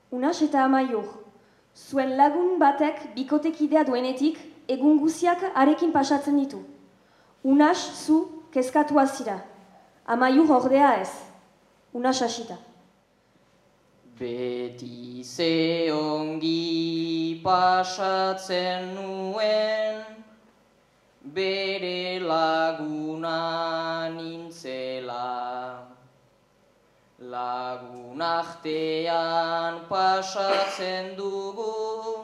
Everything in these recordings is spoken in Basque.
Unas eta Amaiur, zuen lagun batek bikotekidea duenetik, egun guziak arekin pasatzen ditu. Unas, zu, kezkatua zira. Amaiur ordea ez. Unas hasita. Beti ze ongi pasatzen nuen, bere laguna nintzela. Lagun artean pasatzen dugu,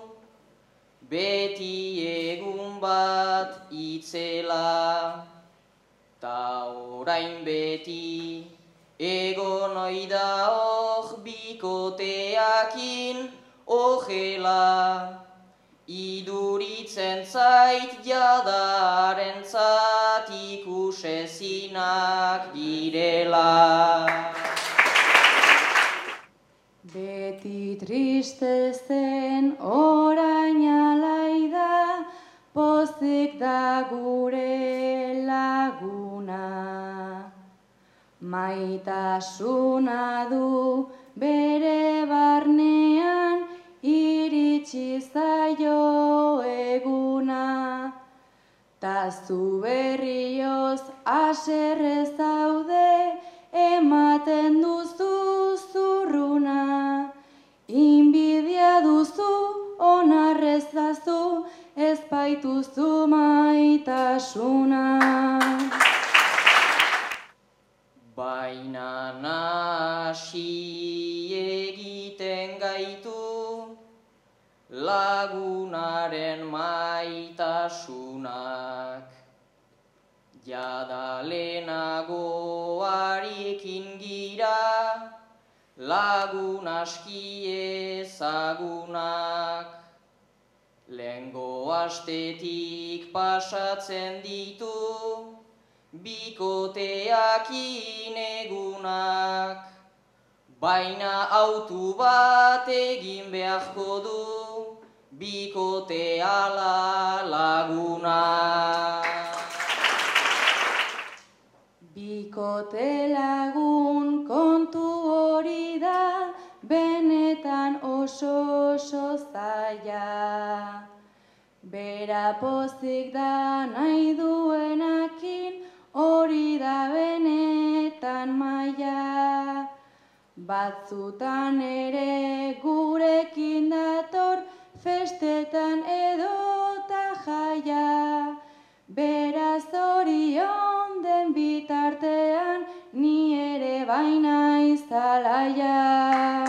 beti egun bat itzela. Ta orain beti egon oida hor bikoteakin ogela. Iduritzen zait jadarentzat ikusezinak girela. Beti triste zen orain alaida, pozik da gure laguna. Maitasuna du bere barnean, iritsi zaio eguna. Ta zu berrioz haserre zaude, ematen duzu zurruna. Inbidia duzu, onarrezazu, ez baituzu maitasuna. Baina nasi egiten gaitu lagunaren maitasunak. Jada lehenago harekin gira, lagun aski ezagunak. Lehengo astetik pasatzen ditu, bikoteakin egunak. Baina autu bat egin beharko du, bikote ala laguna. Bikote lagun kontu hori da, benetan oso zaila. Bera pozik da nahi duenakin, hori da benetan maila. Batzutan ere gurekin dator, festetan edota jaia. Beraz orion den bitartean, ni ere baina izalaia.